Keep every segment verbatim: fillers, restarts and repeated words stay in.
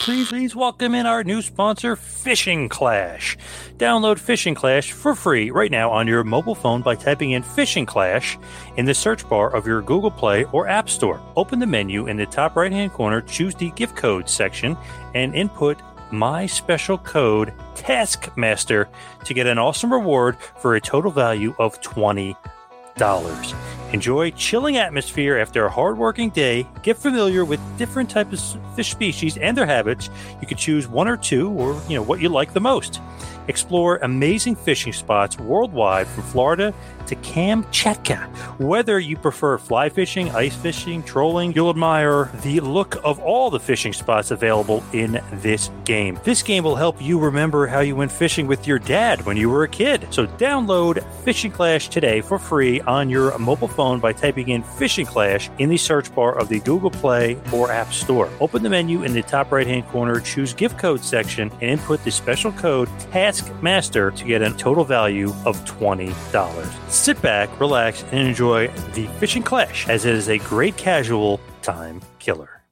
please, please welcome in our new sponsor, Fishing Clash. Download Fishing Clash for free right now on your mobile phone by typing in Fishing Clash in the search bar of your Google Play or App Store. Open the menu in the top right-hand corner, choose the gift code section, and input my special code Taskmaster to get an awesome reward for a total value of twenty dollars. Enjoy chilling atmosphere after a hard-working day. Get familiar with different types of fish species and their habits. You can choose one or two, or you know what you like the most. Explore amazing fishing spots worldwide from Florida to Kamchatka. Whether you prefer fly fishing, ice fishing, trolling, you'll admire the look of all the fishing spots available in this game. This game will help you remember how you went fishing with your dad when you were a kid. So download Fishing Clash today for free on your mobile phone by typing in Fishing Clash in the search bar of the Google Play or App Store. Open the menu in the top right-hand corner, choose gift code section, and input the special code Taskmaster to get a total value of twenty dollars. Sit back, relax, and enjoy the Fishing Clash, as it is a great casual time killer.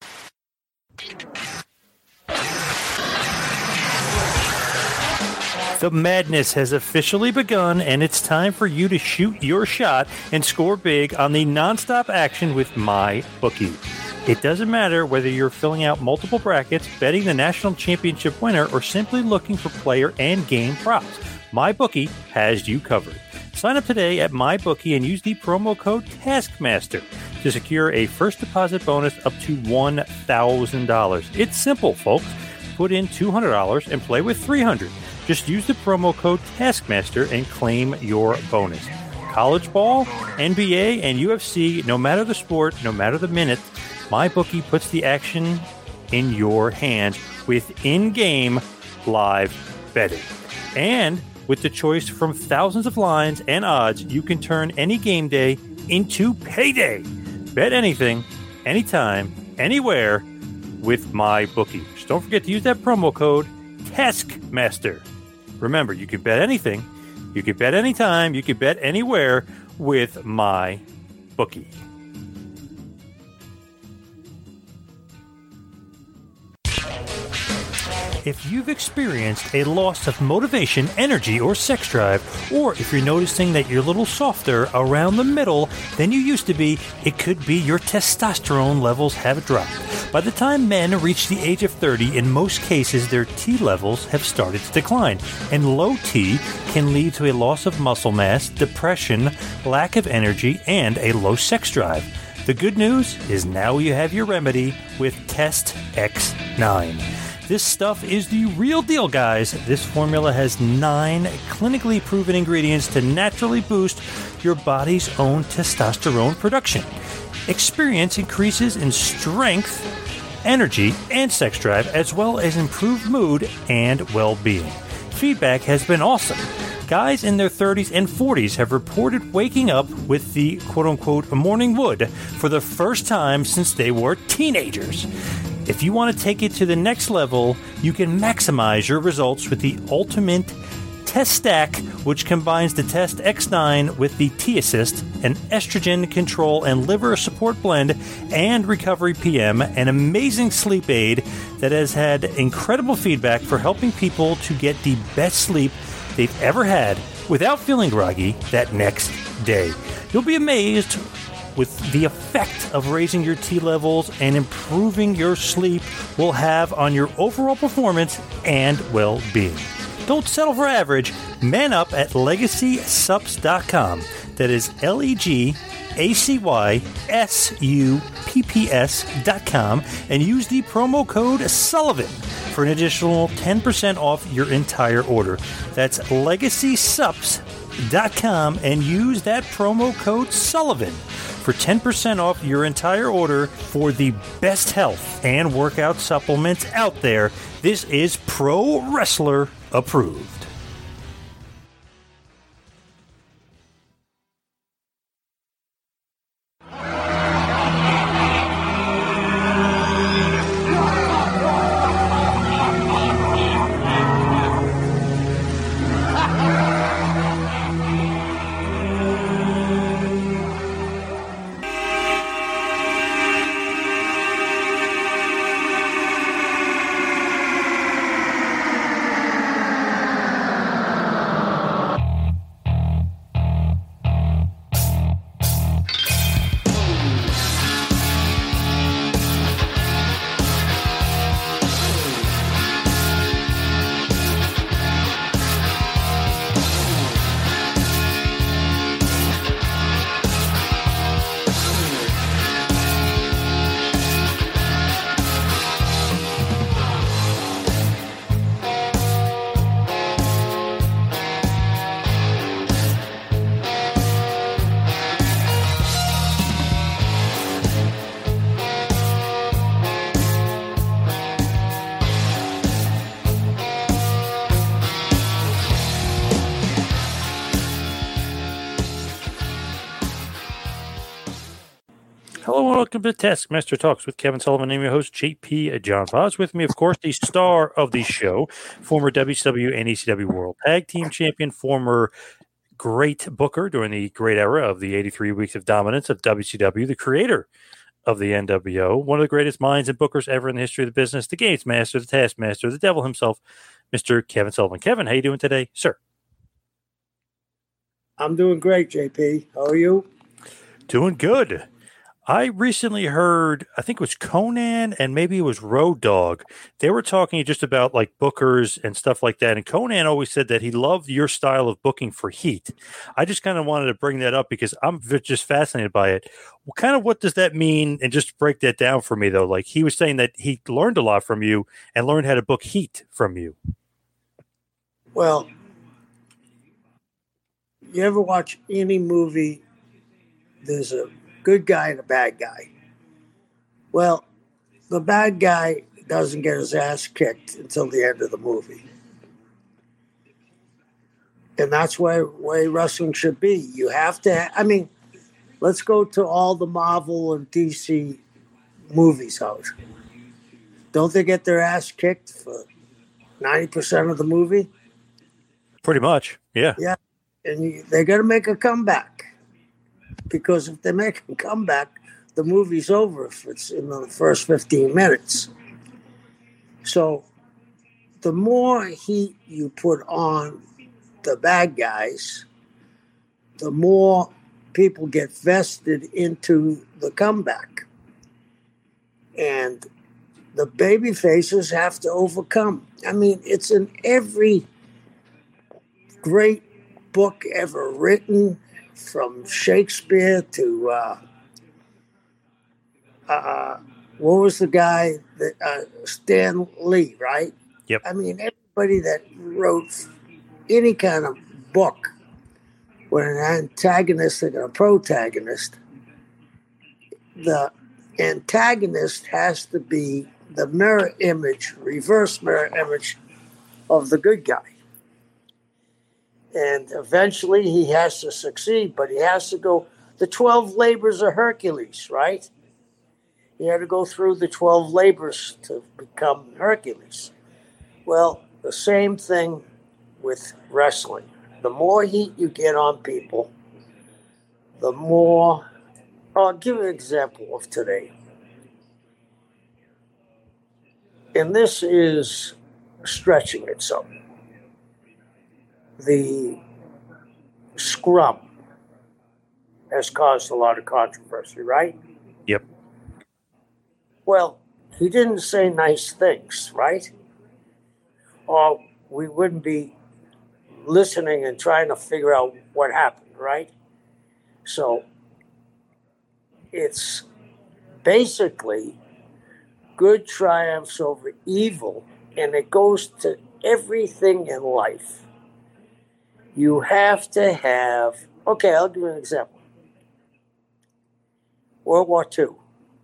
The madness has officially begun, and it's time for you to shoot your shot and score big on the nonstop action with MyBookie. It doesn't matter whether you're filling out multiple brackets, betting the national championship winner, or simply looking for player and game props. MyBookie has you covered. Sign up today at MyBookie and use the promo code Taskmaster to secure a first deposit bonus up to one thousand dollars. It's simple, folks. Put in two hundred dollars and play with three hundred dollars. Just use the promo code Taskmaster and claim your bonus. College ball, N B A, and U F C, no matter the sport, no matter the minute, MyBookie puts the action in your hands with in-game live betting. And with the choice from thousands of lines and odds, you can turn any game day into payday. Bet anything, anytime, anywhere with MyBookie. Just don't forget to use that promo code Taskmaster. Remember, you can bet anything, you can bet anytime, you can bet anywhere with MyBookie. If you've experienced a loss of motivation, energy, or sex drive, or if you're noticing that you're a little softer around the middle than you used to be, it could be your testosterone levels have dropped. By the time men reach the age of thirty, in most cases, their T levels have started to decline, and low T can lead to a loss of muscle mass, depression, lack of energy, and a low sex drive. The good news is now you have your remedy with Test X nine. This stuff is the real deal, guys. This formula has nine clinically proven ingredients to naturally boost your body's own testosterone production. Experience increases in strength, energy, and sex drive, as well as improved mood and well-being. Feedback has been awesome. Guys in their thirties and forties have reported waking up with the quote-unquote morning wood for the first time since they were teenagers. If you want to take it to the next level, you can maximize your results with the Ultimate Test Stack, which combines the Test X nine with the T-Assist, an estrogen control and liver support blend, and Recovery P M, an amazing sleep aid that has had incredible feedback for helping people to get the best sleep they've ever had without feeling groggy that next day. You'll be amazed with the effect of raising your T levels and improving your sleep will have on your overall performance and well-being. Don't settle for average. Man up at legacy sups dot com. That is L E G A C Y S U P P S dot com and use the promo code Sullivan for an additional ten percent off your entire order. That's legacy sups dot com and use that promo code Sullivan for ten percent off your entire order for the best health and workout supplements out there. This is Pro Wrestler approved. Hello and welcome to Taskmaster Talks with Kevin Sullivan. I'm your host, J P John Paz. With me, of course, the star of the show, former W C W and E C W World Tag Team Champion, former great booker during the great era of the eighty-three Weeks of Dominance of W C W, the creator of the N W O, one of the greatest minds and bookers ever in the history of the business, the Games Master, the Taskmaster, the devil himself, Mister Kevin Sullivan. Kevin, how you doing today, sir? I'm doing great, J P. How are you? Doing good. I recently heard, I think it was Conan and maybe it was Road Dogg. They were talking just about like bookers and stuff like that. And Conan always said that he loved your style of booking for Heat. I just kind of wanted to bring that up because I'm just fascinated by it. Well, kind of what does that mean? And just break that down for me, though. Like he was saying that he learned a lot from you and learned how to book Heat from you. Well, you ever watch any movie? There's a good guy and a bad guy. Well, the bad guy doesn't get his ass kicked until the end of the movie. And that's why way wrestling should be. You have to, I mean, let's go to all the Marvel and D C movies out. Don't they get their ass kicked for ninety percent of the movie? Pretty much, yeah. Yeah, and you, they're going to make a comeback. Because if they make a comeback, the movie's over if it's in the first fifteen minutes. So the more heat you put on the bad guys, the more people get vested into the comeback. And the baby faces have to overcome. I mean, it's in every great book ever written, from Shakespeare to uh, uh, what was the guy that uh, Stan Lee, right? Yep. I mean, everybody that wrote any kind of book with an antagonist and a protagonist, the antagonist has to be the mirror image, reverse mirror image of the good guy. And eventually he has to succeed, but he has to go the twelve labors of Hercules, right? He had to go through the twelve labors to become Hercules. Well, the same thing with wrestling. The more heat you get on people, the more... I'll give you an example of today. And this is stretching it some. The scrum has caused a lot of controversy, right? Yep. Well, he didn't say nice things, right? Or we wouldn't be listening and trying to figure out what happened, right? So it's basically good triumphs over evil, and it goes to everything in life. You have to have, okay, I'll give you an example. World War Two.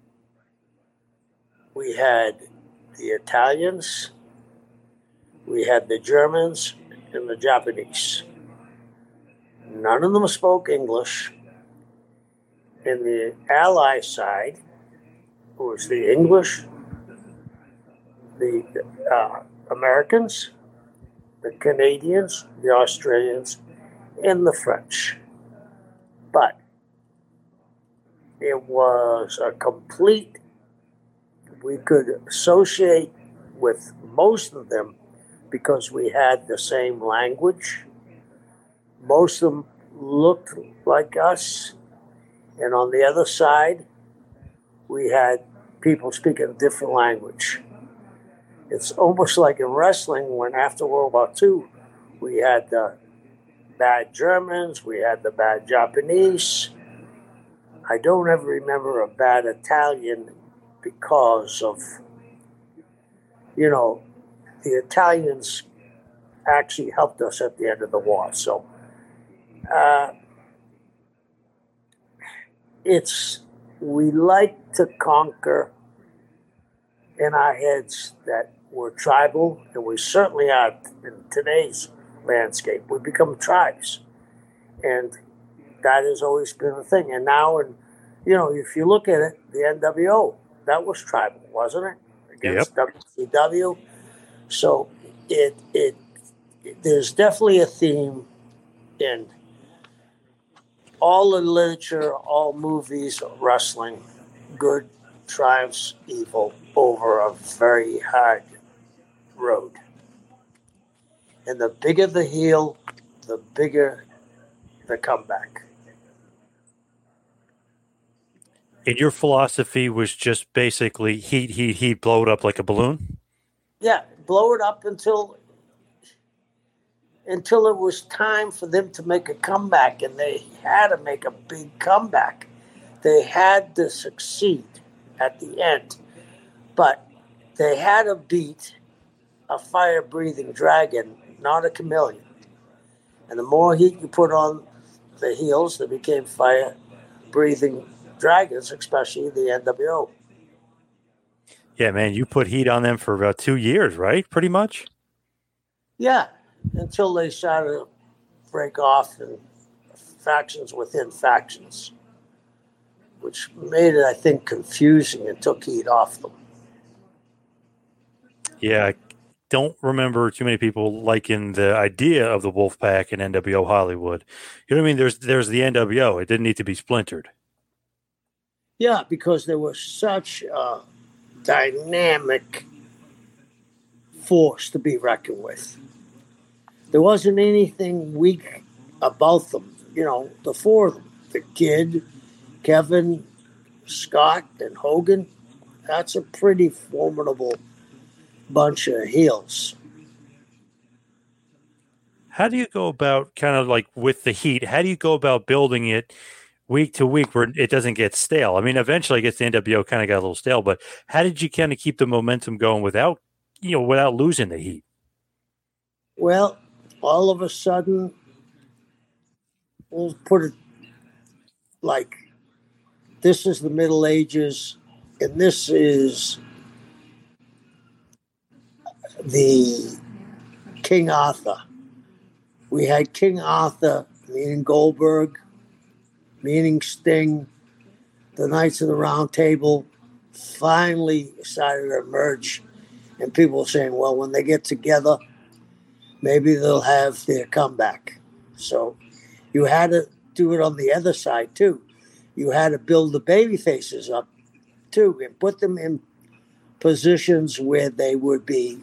We had the Italians, we had the Germans, and the Japanese. None of them spoke English. In the Allied side, it was the English, the uh, Americans, the Canadians, the Australians, and the French. But it was a complete, we could associate with most of them because we had the same language. Most of them looked like us. And on the other side, we had people speaking a different language. It's almost like in wrestling when after World War Two, we had the bad Germans, we had the bad Japanese. I don't ever remember a bad Italian because of, you know, the Italians actually helped us at the end of the war. So uh, it's, we like to conquer in our heads that we're tribal, and we certainly are in today's landscape. We become tribes, and that has always been a thing. And now in You know, if you look at it, the N W O, that was tribal, wasn't it? Yep. Against W C W. So it, it, it there's definitely a theme in all the literature, all movies, wrestling. Good triumphs evil over a very hard road. And the bigger the heel, the bigger the comeback. And your philosophy was just basically heat, heat, heat, blow it up like a balloon? Yeah, blow it up until until it was time for them to make a comeback, and they had to make a big comeback. They had to succeed at the end, but they had to beat a fire-breathing dragon, not a chameleon. And the more heat you put on the heels, they became fire-breathing dragons, especially the N W O. Yeah, man, you put heat on them for about two years, right? Pretty much? Yeah, until they started to break off in factions within factions, which made it, I think, confusing and took heat off them. Yeah, I don't remember too many people liking the idea of the Wolfpack and N W O Hollywood. You know what I mean? There's there's the N W O. It didn't need to be splintered. Yeah, because there was such a dynamic force to be reckoned with. There wasn't anything weak about them. You know, the four of them, the Kid, Kevin, Scott, and Hogan, that's a pretty formidable bunch of heels. How do you go about kind of like with the heat? How do you go about building it week to week where it doesn't get stale? I mean, eventually I guess the N W O kind of got a little stale, but how did you kind of keep the momentum going without, you know, without losing the heat? Well, all of a sudden, we'll put it like this is the Middle Ages, and this is the King Arthur. We had King Arthur, meaning Goldberg, meaning Sting, the Knights of the Round Table finally started to emerge, and people were saying, well, when they get together, maybe they'll have their comeback. So you had to do it on the other side, too. You had to build the baby faces up, too, and put them in positions where they would be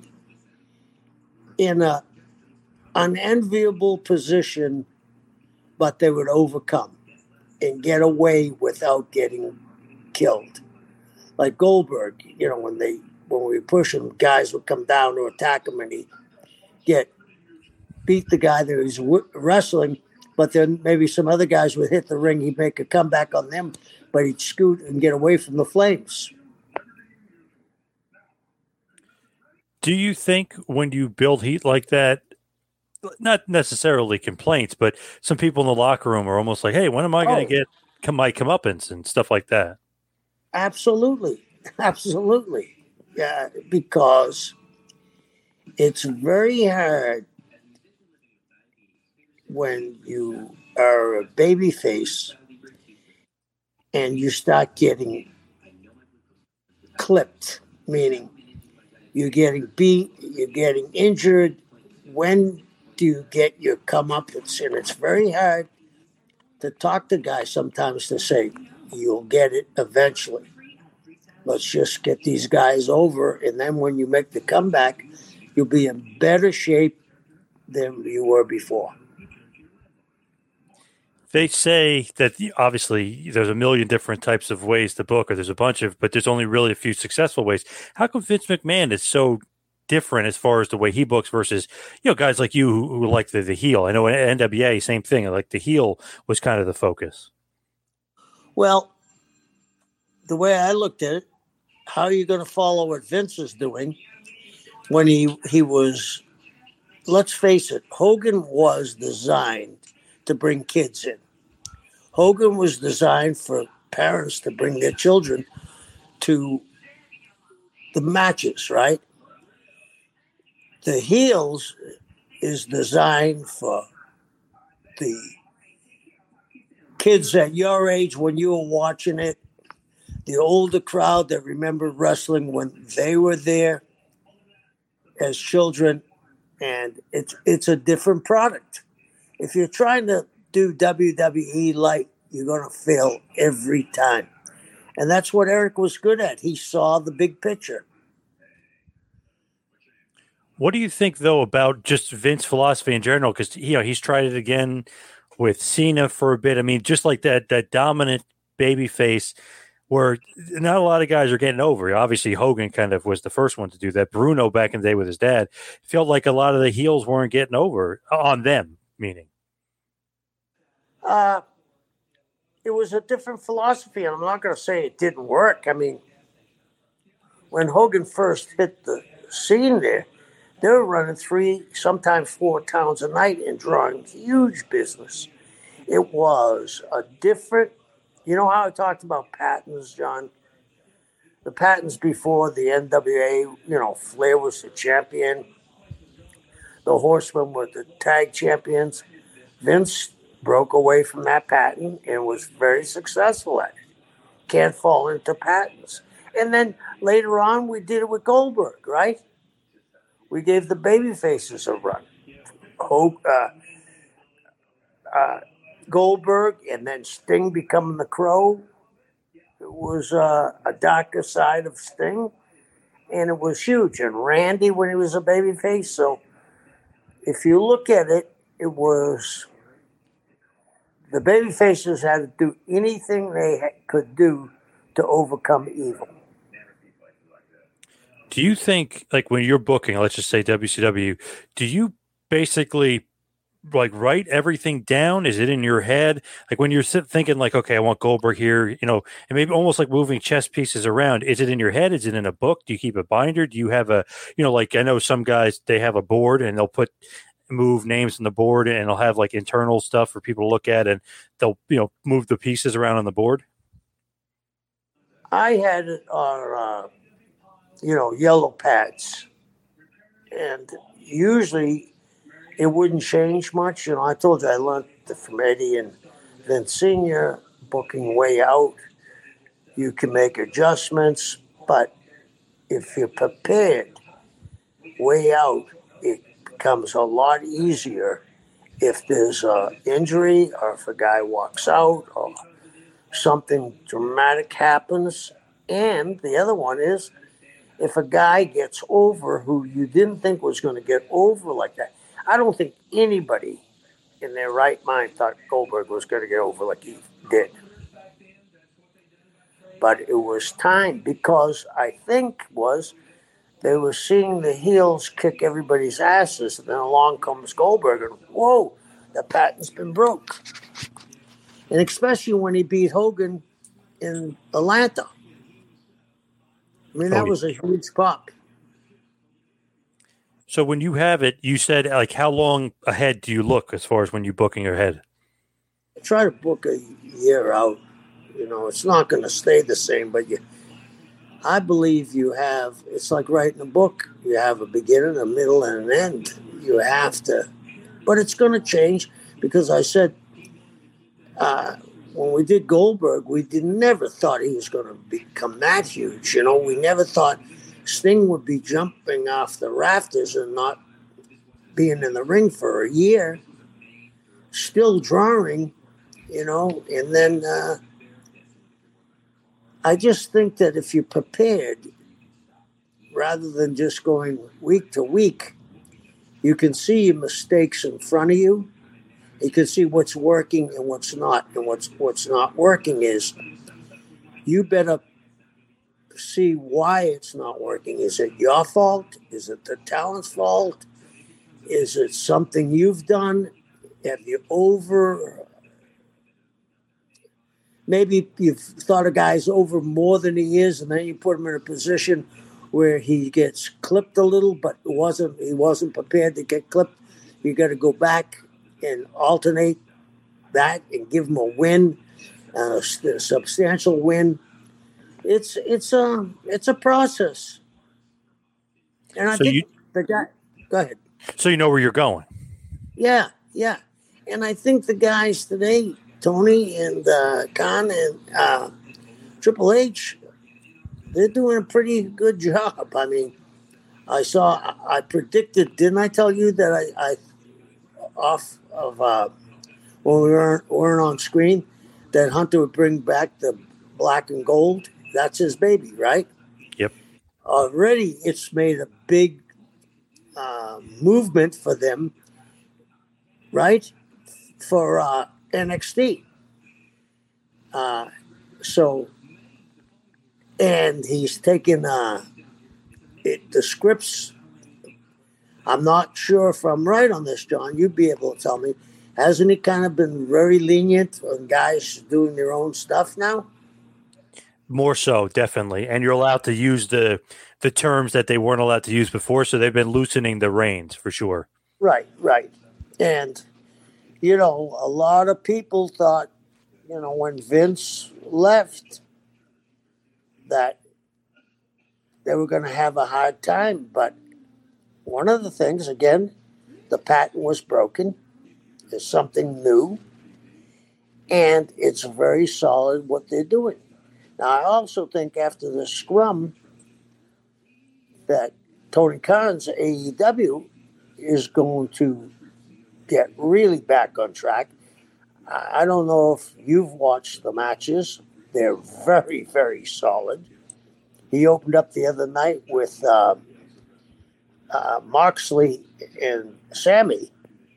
in a unenviable position, but they would overcome and get away without getting killed. Like Goldberg, you know, when they when we push him, guys would come down to attack him, and he get beat the guy that was w- wrestling, but then maybe some other guys would hit the ring. He'd make a comeback on them, but he'd scoot and get away from the flames. Do you think when you build heat like that, not necessarily complaints, but some people in the locker room are almost like, hey, when am I going to Oh. get come my comeuppance and stuff like that? Absolutely. Absolutely. Yeah, because it's very hard when you are a baby face and you start getting clipped, meaning you're getting beat, you're getting injured. When do you get your comeuppance? And it's very hard to talk to guys sometimes to say, you'll get it eventually. Let's just get these guys over, and then when you make the comeback, you'll be in better shape than you were before. They say that obviously there's a million different types of ways to book, or there's a bunch of, but there's only really a few successful ways. How come Vince McMahon is so different as far as the way he books versus, you know, guys like you who, who like the, the heel? I know N W A, same thing. Like the heel was kind of the focus. Well, the way I looked at it, how are you going to follow what Vince is doing when he he was, let's face it, Hogan was designed to bring kids in. Hogan was designed for parents to bring their children to the matches, right? The heels is designed for the kids at your age when you were watching it, the older crowd that remembered wrestling when they were there as children, and it's it's a different product. If you're trying to do W W E light, you're going to fail every time. And that's what Eric was good at. He saw the big picture. What do you think, though, about just Vince philosophy in general? Because, you know, he's tried it again with Cena for a bit. I mean, just like that that dominant baby face where not a lot of guys are getting over. Obviously, Hogan kind of was the first one to do that. Bruno back in the day with his dad felt like a lot of the heels weren't getting over on them, meaning. Uh, it was a different philosophy, and I'm not going to say it didn't work. I mean, when Hogan first hit the scene there, they were running three, sometimes four towns a night and drawing huge business. It was a different, you know how I talked about patents, John? The patents before the N W A, you know, Flair was the champion. The Horsemen were the tag champions. Vince broke away from that patent and was very successful at it. Can't fall into patents. And then later on, we did it with Goldberg, right? We gave the baby faces a run. Hope, uh, uh, Goldberg and then Sting becoming the Crow. It was uh, a darker side of Sting, and it was huge. And Randy when he was a babyface. So if you look at it, it was the babyfaces had to do anything they ha- could do to overcome evil. Do you think, like, when you're booking, let's just say W C W, do you basically like write everything down? Is it in your head? Like when you're sit- thinking like, okay, I want Goldberg here, you know, and maybe almost like moving chess pieces around. Is it in your head? Is it in a book? Do you keep a binder? Do you have a, you know, like I know some guys, they have a board and they'll put move names on the board and they'll have like internal stuff for people to look at and they'll, you know, move the pieces around on the board. I had it on, uh, you know, yellow pads, and usually it wouldn't change much. You know, I told you I learned from Eddie and then Senior booking way out. You can make adjustments, but if you're prepared way out, it becomes a lot easier if there's an injury or if a guy walks out or something dramatic happens. And the other one is if a guy gets over who you didn't think was going to get over like that. I don't think anybody in their right mind thought Goldberg was going to get over like he did. But it was time because I think was they were seeing the heels kick everybody's asses, and then along comes Goldberg, and whoa, the patent's been broke. And especially when he beat Hogan in Atlanta. I mean, that oh, was a huge pop. So when you have it, you said, like, how long ahead do you look as far as when you're booking your head? I try to book a year out. You know, it's not going to stay the same, but you, I believe you have, it's like writing a book. You have a beginning, a middle, and an end. You have to, but it's going to change because I said, uh, when we did Goldberg, we did, never thought he was going to become that huge. You know, we never thought Sting would be jumping off the rafters and not being in the ring for a year, still drawing, you know, and then uh, I just think that if you're prepared, rather than just going week to week, you can see your mistakes in front of you. You can see what's working and what's not. And what's what's not working is you better see why it's not working. Is it your fault? Is it the talent's fault? Is it something you've done? Have you over... Maybe you've thought a guy's over more than he is, and then you put him in a position where he gets clipped a little, but it wasn't he wasn't prepared to get clipped. You got to go back and alternate that and give him a win, uh, a substantial win. It's it's a it's a process, and I so think you, the guy. Go ahead. So you know where you're going. Yeah, yeah, and I think the guys today Tony and uh, Khan and uh, Triple H, they're doing a pretty good job. I mean, I saw, I predicted, didn't I tell you that I, I off of, uh, when we weren't, weren't on screen, that Hunter would bring back the black and gold? That's his baby, right? Yep. Already it's made a big uh, movement for them, right? For uh, N X T. Uh, so, and he's taken uh, it, the scripts. I'm not sure if I'm right on this, John. You'd be able to tell me. Hasn't he kind of been very lenient on guys doing their own stuff now? More so, definitely. And you're allowed to use the the terms that they weren't allowed to use before, so they've been loosening the reins for sure. Right, right. And, you know, a lot of people thought, you know, when Vince left, that they were going to have a hard time. But one of the things, again, the patent was broken. There's something new. And it's very solid what they're doing. Now, I also think after the scrum that Tony Khan's A E W is going to get really back on track. I don't know if you've watched the matches. They're very, very solid. He opened up the other night with uh, uh, Moxley and Sammy.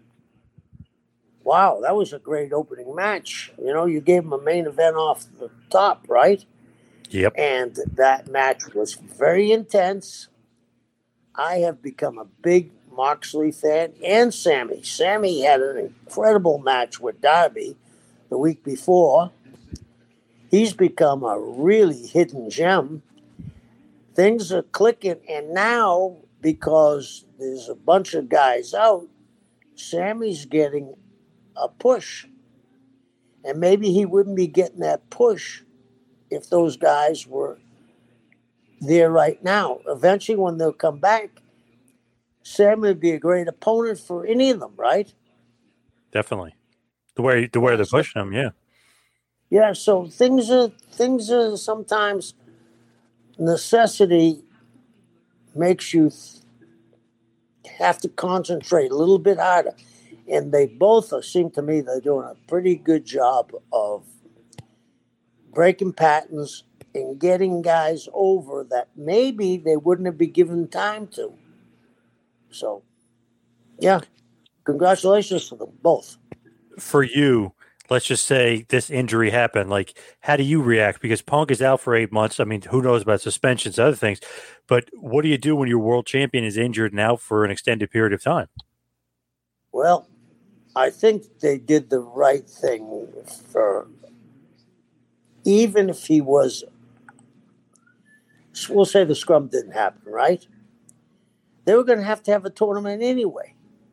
Wow, that was a great opening match. You know, you gave him a main event off the top, right? Yep. And that match was very intense. I have become a big Moxley fan and Sammy. Sammy had an incredible match with Darby the week before. He's become a really hidden gem. Things are clicking, and now, because there's a bunch of guys out, Sammy's getting a push. And maybe he wouldn't be getting that push if those guys were there right now. Eventually, when they'll come back, Sammy would be a great opponent for any of them, right? Definitely. The way the way they're pushing them, yeah. Yeah, so things are things are sometimes necessity makes you th- have to concentrate a little bit harder. And they both are, seem to me they're doing a pretty good job of breaking patterns and getting guys over that maybe they wouldn't have been given time to. So, yeah, congratulations to them both. For you, let's just say this injury happened. Like, how do you react? Because Punk is out for eight months. I mean, who knows about suspensions, other things. But what do you do when your world champion is injured and out for an extended period of time? Well, I think they did the right thing for, even if he was, we'll say the scrum didn't happen, right? They were going to have to have a tournament anyway.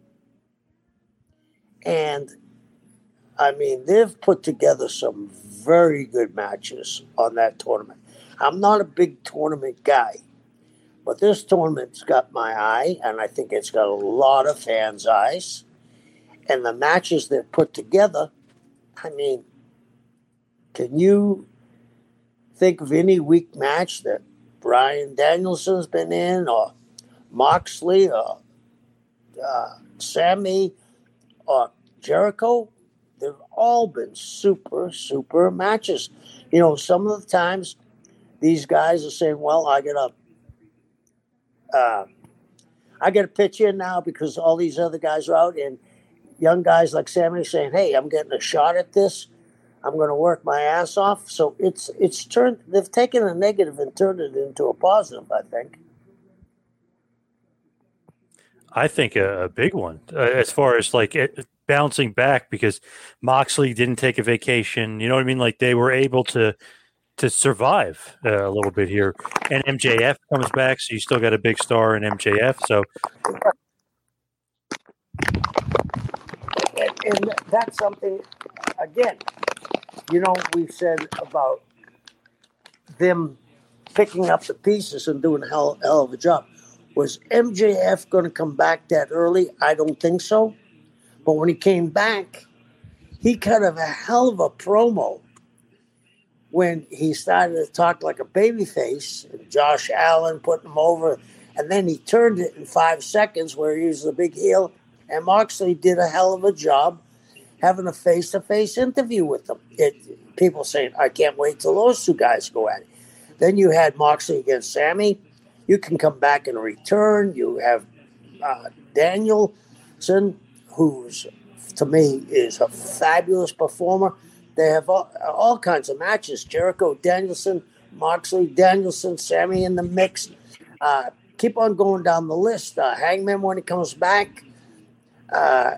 And, I mean, they've put together some very good matches on that tournament. I'm not a big tournament guy, but this tournament's got my eye, and I think it's got a lot of fans' eyes. And the matches they've put together, I mean, can you think of any weak match that Bryan Danielson's been in, or Moxley, or uh, Sammy, or Jericho? They've all been super, super matches. You know, some of the times these guys are saying, well, I get a, uh, I get a pitch in now because all these other guys are out, and young guys like Sammy saying, hey, I'm getting a shot at this. I'm going to work my ass off. So it's it's turned, they've taken a negative and turned it into a positive, I think. I think a, a big one uh, as far as like it, bouncing back, because Moxley didn't take a vacation. You know what I mean? Like they were able to to survive uh, a little bit here. And M J F comes back, so you still got a big star in M J F. So, and, and that's something, again, you know, we've said about them picking up the pieces and doing a hell, hell of a job. Was M J F going to come back that early? I don't think so. But when he came back, he cut a hell of a promo when he started to talk like a babyface, and Josh Allen put him over, and then he turned it in five seconds where he was the big heel, and Moxley did a hell of a job having a face-to-face interview with them. It, people saying, I can't wait till those two guys go at it. Then you had Moxley against Sammy. You can come back and return. You have uh, Danielson, who's, to me, is a fabulous performer. They have all, all kinds of matches. Jericho, Danielson, Moxley, Danielson, Sammy in the mix. Uh, keep on going down the list. Uh, Hangman, when he comes back, uh,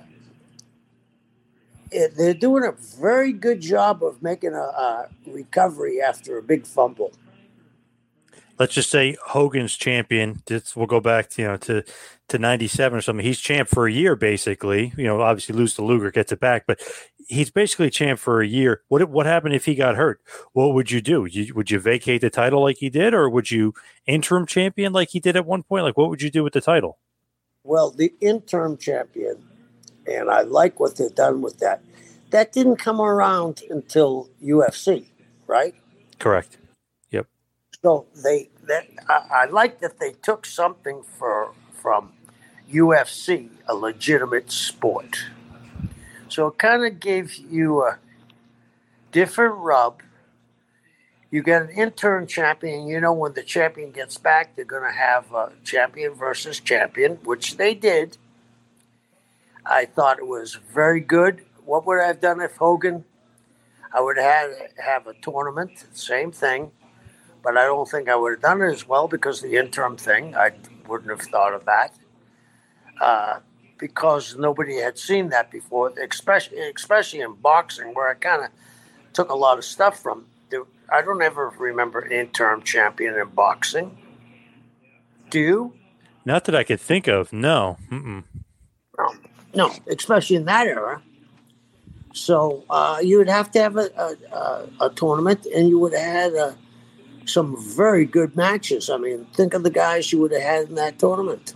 it, they're doing a very good job of making a, a recovery after a big fumble. Let's just say Hogan's champion. This, we'll go back to, you know, to, to ninety-seven or something. He's champ for a year, basically. You know, obviously lose to Luger, gets it back, but he's basically champ for a year. What what happened if he got hurt? What would you do? You, would you vacate the title like he did, or would you interim champion like he did at one point? Like, what would you do with the title? Well, the interim champion, and I like what they've done with that. That didn't come around until U F C, right? Correct. Yep. So they, that I, I like that they took something for from U F C, a legitimate sport. So it kind of gave you a different rub. You get an interim champion. You know, when the champion gets back, they're going to have a champion versus champion, which they did. I thought it was very good. What would I have done if Hogan? I would have had have a tournament, same thing. But I don't think I would have done it as well because the interim thing, I wouldn't have thought of that. Uh, because nobody had seen that before, especially especially in boxing, where I kind of took a lot of stuff from. I don't ever remember interim champion in boxing. Do you? Not that I could think of. No. Mm-mm. No, no, especially in that era. So uh, you would have to have a, a, a tournament, and you would have had uh, some very good matches. I mean, think of the guys you would have had in that tournament.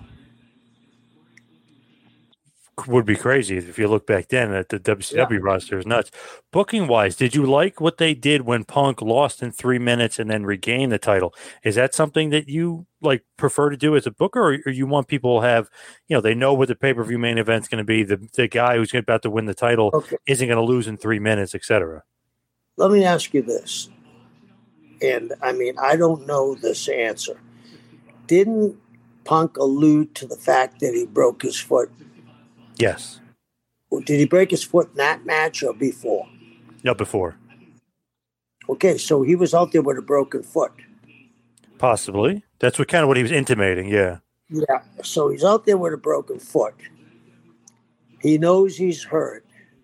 Would be crazy if you look back then at the W C W yeah. roster is nuts. Booking wise, did you like what they did when Punk lost in three minutes and then regained the title? Is that something that you like prefer to do as a booker, or, or you want people to have, you know, they know what the pay per view main event's going to be. The the guy who's about to win the title okay. isn't going to lose in three minutes, et cetera. Let me ask you this, and I mean I don't know this answer. Didn't Punk allude to the fact that he broke his foot? Yes. Did he break his foot in that match or before? No, before. Okay, so he was out there with a broken foot. Possibly. That's what kind of what he was intimating, yeah. Yeah, so he's out there with a broken foot. He knows he's hurt.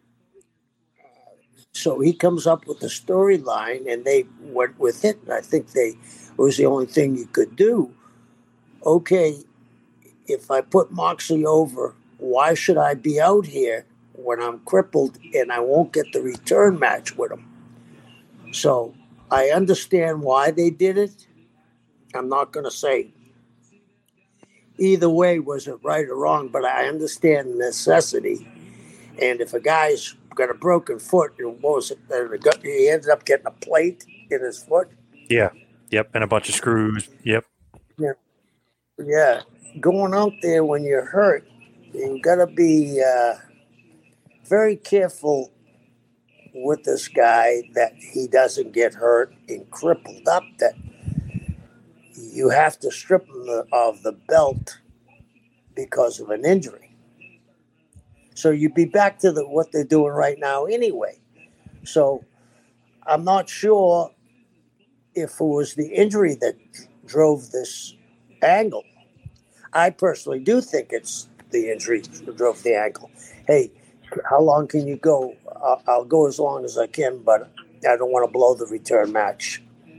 So he comes up with the storyline, and they went with it. And I think they it was the only thing you could do. Okay, if I put Moxley over, why should I be out here when I'm crippled and I won't get the return match with him? So I understand why they did it. I'm not going to say either way was it right or wrong, but I understand the necessity. And if a guy's got a broken foot, what was it? He ended up getting a plate in his foot. Yeah. Yep. And a bunch of screws. Yep. Yeah. Yeah. Going out there when you're hurt, you got to be uh, very careful with this guy that he doesn't get hurt and crippled up, that you have to strip him of the belt because of an injury. So you'd be back to the, what they're doing right now anyway. So I'm not sure if it was the injury that drove this angle. I personally do think it's the injury that drove the ankle. Hey, how long can you go? I'll, I'll go as long as I can, but I don't want to blow the return match.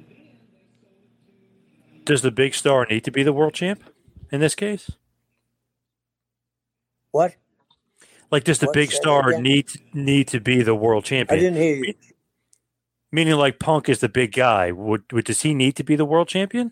Does the big star need to be the world champ in this case? What? Like, does the what? big star need need to be the world champion? I didn't hear you. Meaning, like, Punk is the big guy. Would, would does he need to be the world champion?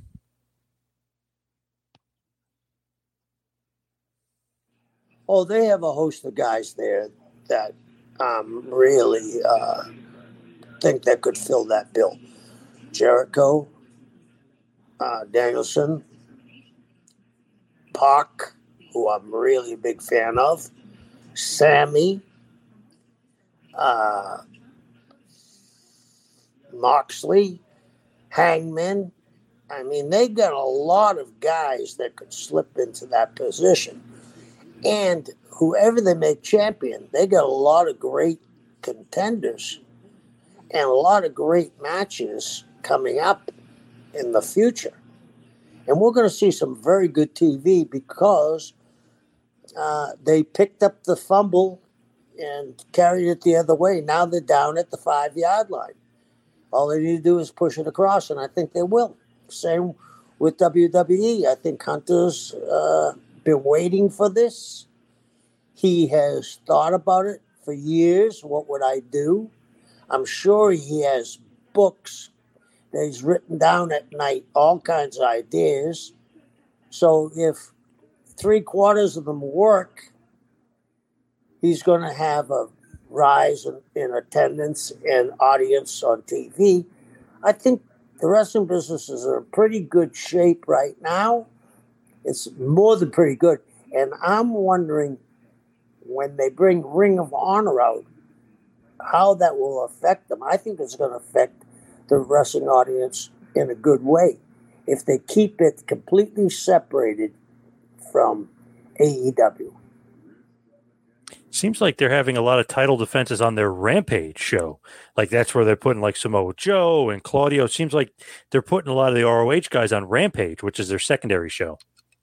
Oh, they have a host of guys there that um, really uh, think that could fill that bill. Jericho, uh, Danielson, Pac, who I'm really a big fan of, Sammy, uh, Moxley, Hangman. I mean, they got a lot of guys that could slip into that position. And whoever they make champion, they got a lot of great contenders and a lot of great matches coming up in the future. And we're going to see some very good T V because uh, they picked up the fumble and carried it the other way. Now they're down at the five-yard line. All they need to do is push it across, and I think they will. Same with W W E. I think Hunter's uh, been waiting for this. He has thought about it for years. What would I do? I'm sure he has books that he's written down at night, all kinds of ideas. So if three quarters of them work, he's going to have a rise in, in attendance and audience on T V. I think the wrestling businesses are in pretty good shape right now. It's more than pretty good. And I'm wondering when they bring Ring of Honor out, how that will affect them. I think it's going to affect the wrestling audience in a good way if they keep it completely separated from A E W. Seems like they're having a lot of title defenses on their Rampage show. Like that's where they're putting like Samoa Joe and Claudio. Seems like they're putting a lot of the R O H guys on Rampage, which is their secondary show.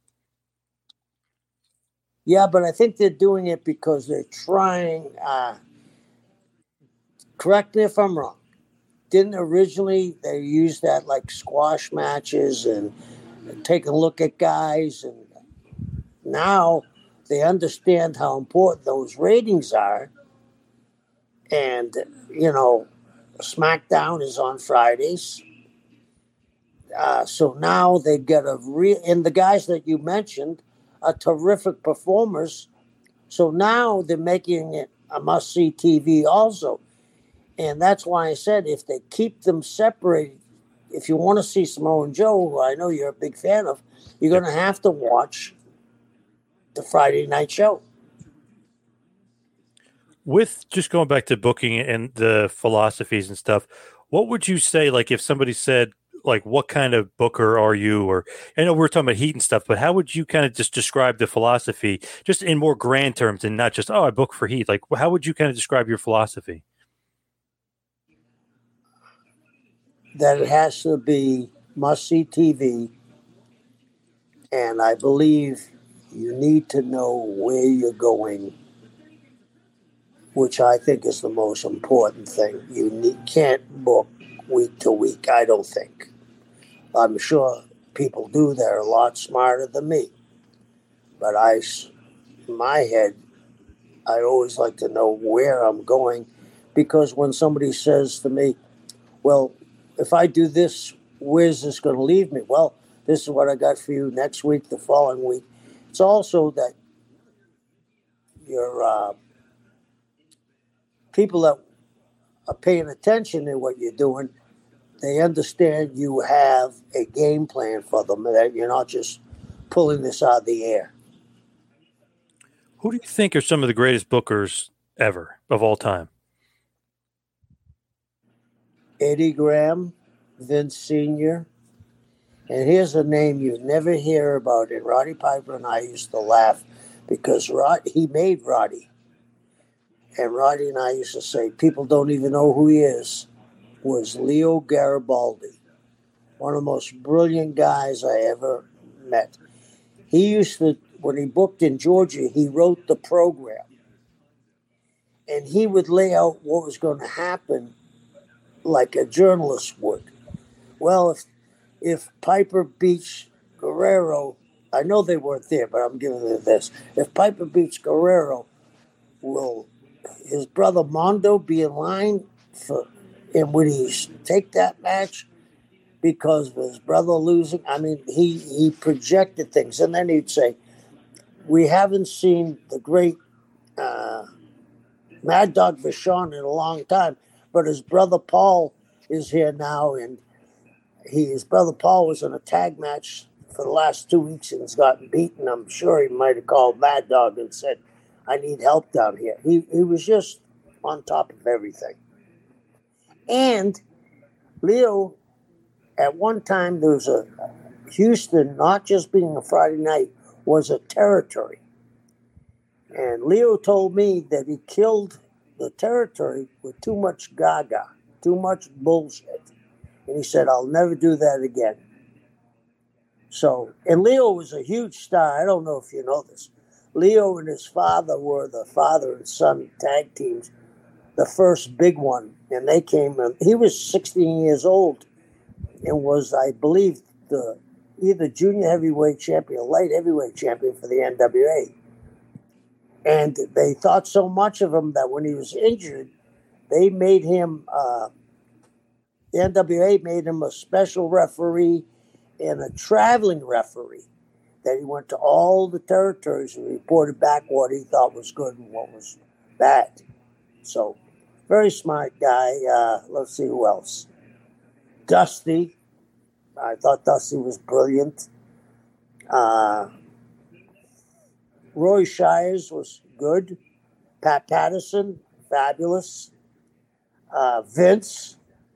Yeah, but I think they're doing it because they're trying, uh, correct me if I'm wrong, didn't originally they use that like squash matches and take a look at guys, and now they understand how important those ratings are. And, you know, SmackDown is on Fridays. Uh, so now they get a real, and the guys that you mentioned are terrific performers. So now they're making it a must-see T V also. And that's why I said if they keep them separated, if you want to see Samoa Joe, who I know you're a big fan of, you're going to have to watch the Friday night show. With just going back to booking and the philosophies and stuff, what would you say, like if somebody said, like, what kind of booker are you? Or I know we're talking about heat and stuff, but how would you kind of just describe the philosophy just in more grand terms and not just, oh, I book for heat? Like, how would you kind of describe your philosophy? That it has to be must-see T V, and I believe you need to know where you're going, which I think is the most important thing. You need, can't book week to week, I don't think. I'm sure people do that are a lot smarter than me. But I, in my head, I always like to know where I'm going, because when somebody says to me, well, if I do this, where's this going to leave me? Well, this is what I got for you next week, the following week. It's also that your uh, people that are paying attention to what you're doing, they understand you have a game plan for them, that you're not just pulling this out of the air. Who do you think are some of the greatest bookers ever of all time? Eddie Graham, Vince Senior And here's a name you never hear about it. Roddy Piper and I used to laugh because Rod, he made Roddy. And Roddy and I used to say, people don't even know who he is, was Leo Garibaldi. One of the most brilliant guys I ever met. He used to, when he booked in Georgia, he wrote the program. And he would lay out what was going to happen like a journalist would. Well, if if Piper beats Guerrero, I know they weren't there, but I'm giving them this. If Piper beats Guerrero, will his brother Mondo be in line for, and would he take that match because of his brother losing? I mean, he, he projected things. And then he'd say, we haven't seen the great uh, Mad Dog Vachon in a long time. But his brother Paul is here now, and he his brother Paul was in a tag match for the last two weeks and has gotten beaten. I'm sure he might have called Mad Dog and said, I need help down here. He he was just on top of everything. And Leo, at one time, there was a Houston, not just being a Friday night, was a territory. And Leo told me that he killed the territory with too much gaga, too much bullshit. And he said, I'll never do that again. So, and Leo was a huge star. I don't know if you know this. Leo and his father were the father and son tag teams, the first big one. And they came, and he was sixteen years old and was, I believe, the either junior heavyweight champion or light heavyweight champion for the N W A. And they thought so much of him that when he was injured, they made him, uh, the N W A made him a special referee and a traveling referee, that he went to all the territories and reported back what he thought was good and what was bad. So, very smart guy. Uh, let's see who else. Dusty. I thought Dusty was brilliant. Uh, Roy Shires was good. Pat Patterson, fabulous. Uh, Vince.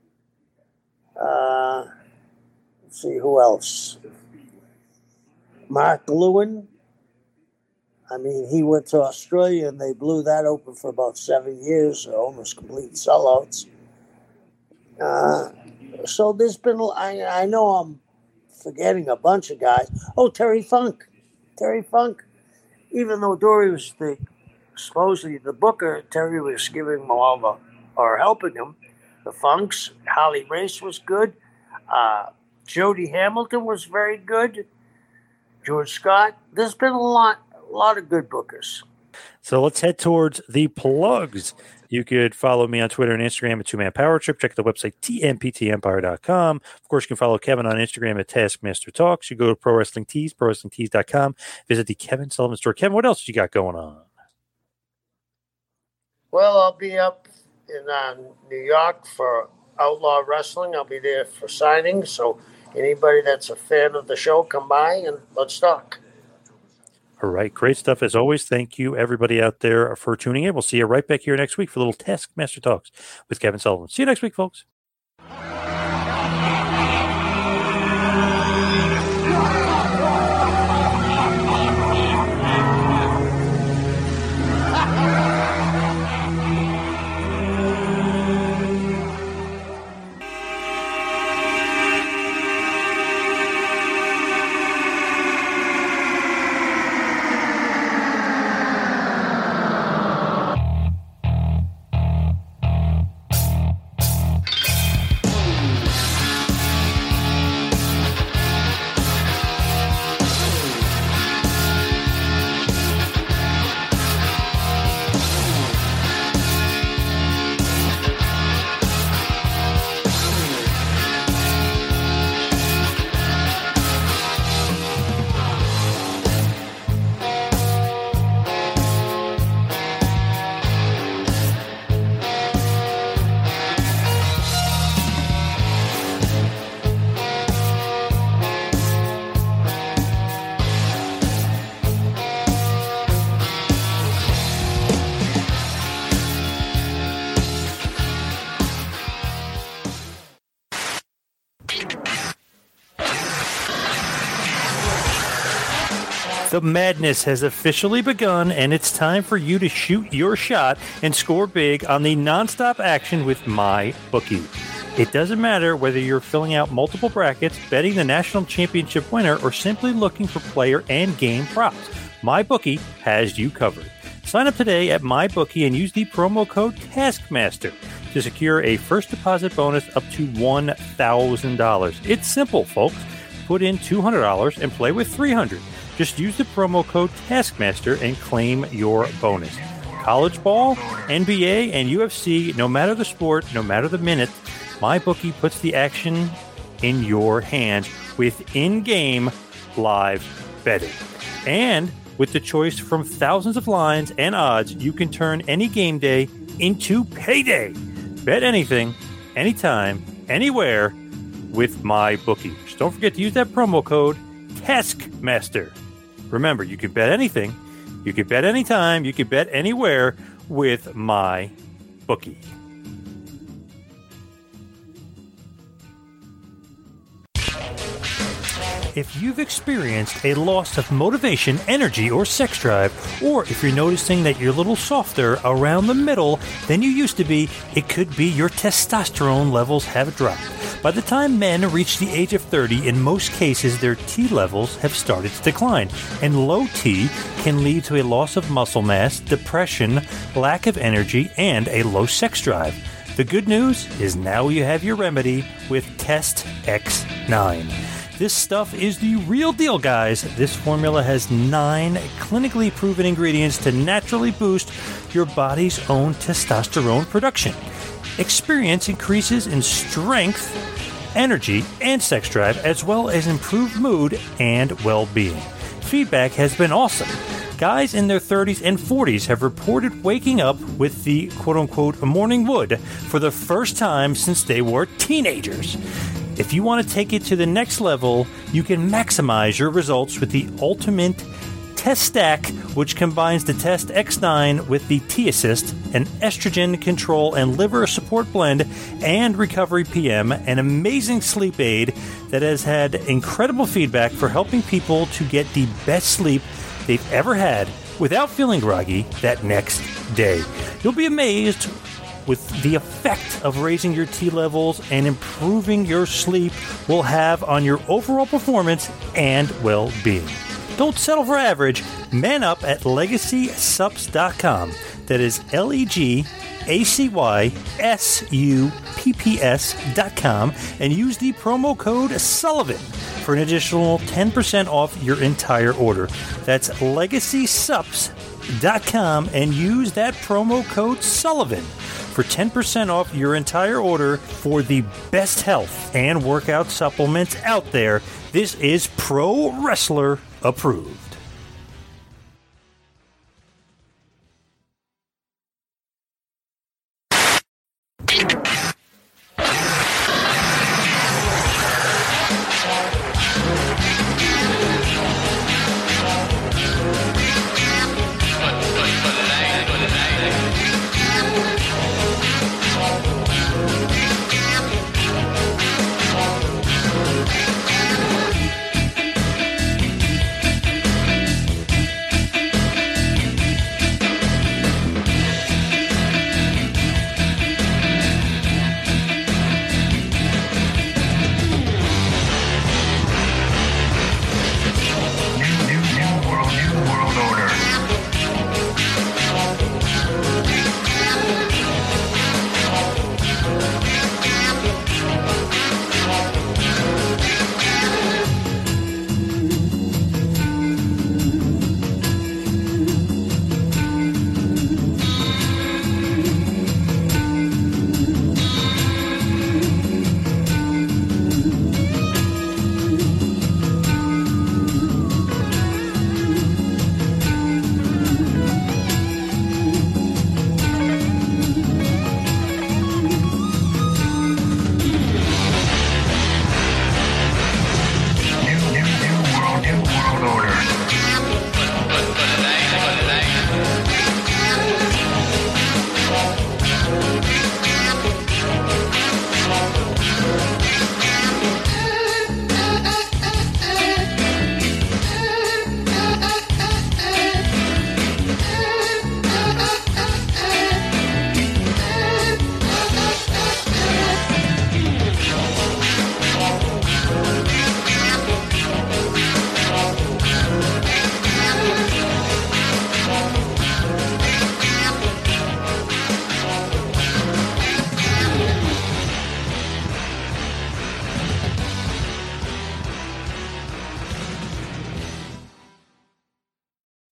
Uh, let's see who else. Mark Lewin. I mean, he went to Australia and they blew that open for about seven years, almost complete sellouts. Uh, so there's been, I, I know I'm forgetting a bunch of guys. Oh, Terry Funk. Terry Funk. Even though Dory was the supposedly the booker, Terry was giving him all the, or helping him. The Funks. Holly Race was good. Uh, Jody Hamilton was very good. George Scott. There's been a lot, a lot of good bookers. So let's head towards the plugs. You could follow me on Twitter and Instagram at Two Man Power Trip. Check the website T M P T empire dot com. Of course, you can follow Kevin on Instagram at Taskmaster Talks. You go to Pro Wrestling Tees, pro wrestling tees dot com. Visit the Kevin Sullivan Store. Kevin, what else you got going on? Well, I'll be up in uh, New York for Outlaw Wrestling. I'll be there for signings. So anybody that's a fan of the show, come by and let's talk. All right. Great stuff. As always, thank you, everybody out there, for tuning in. We'll see you right back here next week for little Taskmaster Talks with Kevin Sullivan. See you next week, folks. The madness has officially begun, and it's time for you to shoot your shot and score big on the nonstop action with MyBookie. It doesn't matter whether you're filling out multiple brackets, betting the national championship winner, or simply looking for player and game props. MyBookie has you covered. Sign up today at MyBookie and use the promo code Taskmaster to secure a first deposit bonus up to one thousand dollars. It's simple, folks. Put in two hundred dollars and play with three hundred dollars. Just use the promo code Taskmaster and claim your bonus. College ball, N B A, and U F C, no matter the sport, no matter the minute, MyBookie puts the action in your hands with in-game live betting. And With the choice from thousands of lines and odds, you can turn any game day into payday. Bet anything, anytime, anywhere with MyBookie. Just don't forget to use that promo code Taskmaster. Remember, you can bet anything, you can bet anytime, you can bet anywhere with MyBookie. If you've experienced a loss of motivation, energy, or sex drive, or if you're noticing that you're a little softer around the middle than you used to be, it could be your testosterone levels have dropped. By the time men reach the age of thirty, in most cases their T levels have started to decline, and low T can lead to a loss of muscle mass, depression, lack of energy, and a low sex drive. The good news is now you have your remedy with Test X nine. This stuff is the real deal, guys. This formula has nine clinically proven ingredients to naturally boost your body's own testosterone production. Experience increases in strength, energy, and sex drive, as well as improved mood and well-being. Feedback has been awesome. Guys in their thirties and forties have reported waking up with the quote-unquote morning wood for the first time since they were teenagers. If you want to take it to the next level, you can maximize your results with the Ultimate Test Stack, which combines the Test X nine with the T-Assist, an estrogen control and liver support blend, and Recovery P M, an amazing sleep aid that has had incredible feedback for helping people to get the best sleep they've ever had without feeling groggy that next day. You'll be amazed with the effect of raising your T levels and improving your sleep will have on your overall performance and well-being. Don't settle for average. Man up at legacy sups dot com. That is L E G A C Y S U P P S dot com and use the promo code Sullivan for an additional ten percent off your entire order. That's legacy sups dot com and use that promo code Sullivan for ten percent off your entire order for the best health and workout supplements out there. This is Pro Wrestler approved.